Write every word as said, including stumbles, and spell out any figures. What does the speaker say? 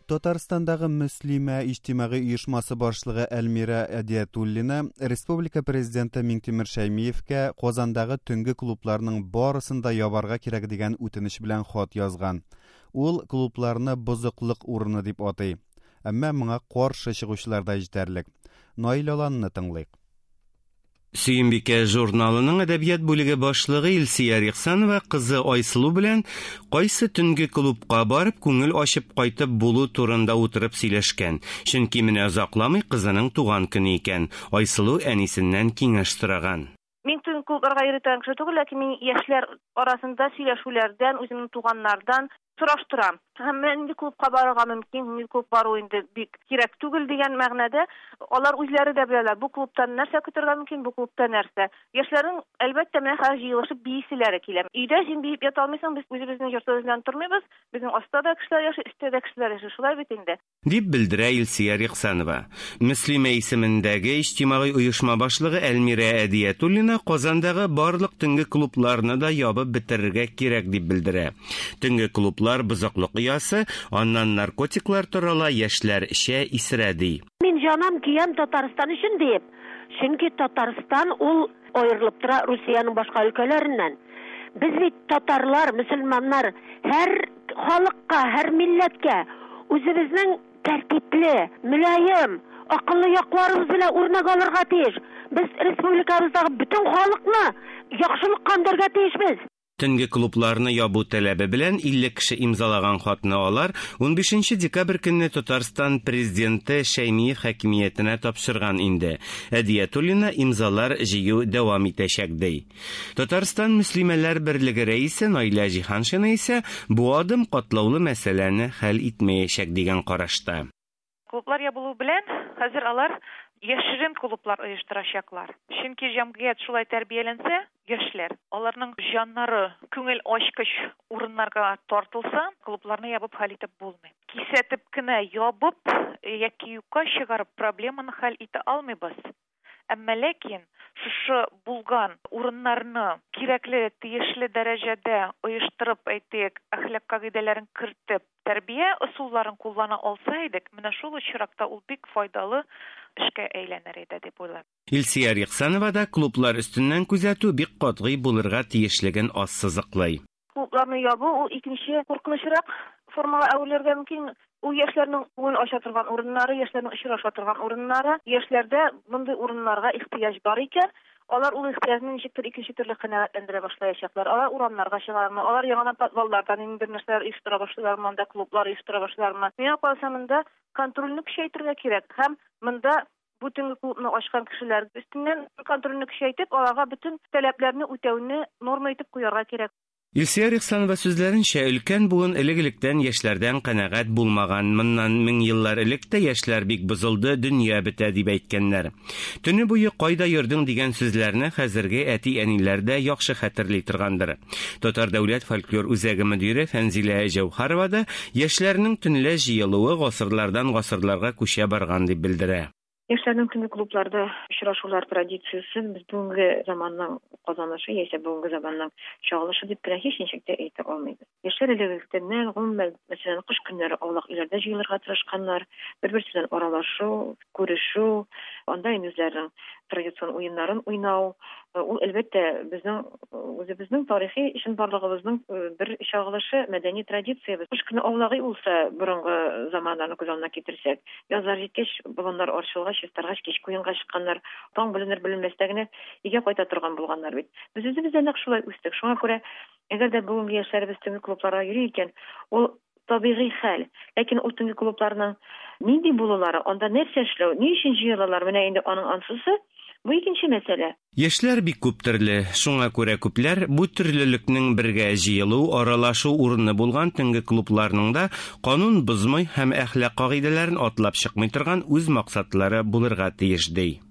Татарстандагы Мөслимә иҗтимагый оешмасы башлыгы Әлмира Әдиятуллина республика президенты Миңтимер Шәймиевкә Казандагы төнге клубларның барысын да ябарга кирәк дигән үтенеч белән хат язган. Ул клубларны бозыклык урыны дип атый. Әмма моңа каршы чыгучылар да җитәрлек. Наил Аланны тыңлыйк. Сөембикә журналының әдәбият бүлеге башлыгы Илсия Рихсанова кызы Айсылу белән кайсы төнге клубка барып күңел ачып кайтып булу турында утырып сөйләшкән. Чөнки менә озакламый кызының туган көне икән. Айсылу әнисеннән киңәш сораган. Мин төнге клубларга йөритәм кеше түгел, ләкин мин яшьләр арасында сөйләшүләрдән, үземнең туганнардан сораштырам. Һәм инде клубка барырга мөмкин, инде клуб бару инде бик кирәк түгел дигән мәгънәдә алар үзләре дә беләләр. Бу клубтан нәрсә көтәргә мөмкин, бу клубта нәрсә. Яшьләрнең әлбәттә менә хәзер җыелышып бииселәре килә. Өйдә син биеп ята алмыйсың, без үзебезнең йортыбыз белән тормыйбыз. Безнең астта да кешеләр яши, өстә дә кешеләр яши. Шулай бит инде. Дип белдерә Илсия Рихсанова. Мөслимә исемендәге иҗтимагый оешма башлыгы Әлмира Әдиятуллина Казандагы барлык төнге клубларны да ябып бетерергә кирәк дип белдерә. Төнге клублар бозыклык ясы, аннан наркотиклар турында яшьләр эчә исерәди. Мин җанам киям Татарстан өчен дип. Чөнки Татарстан ул аерылып тора Русиянең башка өлкәләреннән. Без бит татарлар, мөселманнар һәр халыкка, һәр милләткә үзебезнең тәртипле, мөлаем, акыллы якларыбыз белән үрнәк алырга тиеш. Без республикабыздагы бөтен халыкны яхшылык кандырга тиешбез. Төнге клубларны ябу таләбе белән илле кеше имзалаган хатны алар унбишенче декабрь көнне Татарстан президенты Шәймиев хакимиятенә тапшырган инде. Әдиятуллина имзалар җыю дәвам итәчәк ди. Татарстан Мөслимәләр берлеге рәисе Наилә Җиһаншина исә бу адым катлаулы мәсьәләне хәл итмәячәк дигән карашта. Клублар ябылу белән хәзер алар яшерен клублар оештырачаклар. Чөнки җәмгыять шулай тәрбияләнсә, яшьләр, аларның җаннары күңел ачкыч урыннарга тартылса, клубларны ябып хәл итеп булмый. Кисәтеп кенә ябып, яки юкка чыгарып проблеманы хәл итә алмыйбыз. Әмма ләкин шушы булган урыннарны кирәкле тиешле дәрәҗәдә оештырып, әйтик, әхлак кагыйдәләрен кертеп, тәрбия ысулларын куллана алса идек, менә шул очракта ул бик файдалы эшкә әйләнер иде дип уйлыйм. Илсия Рихсанова да клублар өстеннән күзәтү бик катгый булырга тиешлеген ассызыклый. Клубларны ябу ул икенче куркынычрак формага әверелергә мөмкин. У яшьләрнең күңел ача торган урыннары, яшьләрнең очраша торган урыннары, яшьләрдә мондый урыннарга ихтыяҗ бар икән. Алар ул ихтыяҗны ничектер икенче төрле канәгатьләндерә башлаячаклар. Алар урамнарга чыгармы, алар яңадан подваллардан инде бер нәрсәләр оештыра башлыйлар, монда клублар оештыра башлыйлар. Миңа калса, монда контрольне көчәйтергә кирәк. Һәм монда бу төнге клубны ачкан кешеләр өстеннән контрольне көчәйтеп, аларга бөтен таләпләрне үтәүне норма итеп куярга кирәк. Илсия Рихсанова сүзләренчә, өлкән буын элек-электән яшьләрдән канәгать булмаган, моннан мең еллар элек тә яшьләр бик бозылды, дөнья бетә дип әйткәннәр. Төне буе кайда йөрдең дигән сүзләрне хәзерге әти-әниләр дә яхшы хәтерли торгандыр. Татар дәүләт фольклор үзәге мөдире Фәнзилә Җәүһәрова да яшьләрнең төнлә җыелуы гасырлардан гасырларга күчә барган дип белдерә. Яшьләрнең төнге клубларда очрашулар традициясен без бүгенге заманның казанышы яисә бүгенге заманның чагылышы дип кенә һич ничек тә әйтә алмыйбыз. Яшьләр элек-электән гомумән, мәсәлән, кыш көннәре аулак өйләрдә җыелырга тырышканнар, бер-берсеннән аралашу, күрешү, анда инде үзләренең традицион уеннарын уйнау, ул әлбәттә безнең үзебезнең тарихи өчен барлыгыбызның бер чагылышы, мәдәни традициябыз. Кыш көне аулагы булса, борынгы заманнарны күз алдына китерсәк, язлар җиткәч, болыннар арчылгач, естаргач, кич куенга чыкканнар, таң беленер беленмәстә генә өйгә кайта торган булганнар бит. Без үзебездә нәкъ шулай үстек. Шуңа күрә, әгәр дә бүгенге яшьләребез төнге клубларга йөри икән, ул табигый хәл. Ләкин ул төнге клубларның нинди булулары, анда нәрсә эшләү, ни өчен җыелалар, менә инде аның ансысы бу икенче мәсьәлә. Яшьләр бик күп төрле, шуңа күрә күпләр бу төрлелекнең бергә җыелу, аралашу урыны булган төнге клубларның да канун бозмый һәм әхлак кагыйдәләрен атлап чыкмый торган үз максатлары булырга тиеш ди.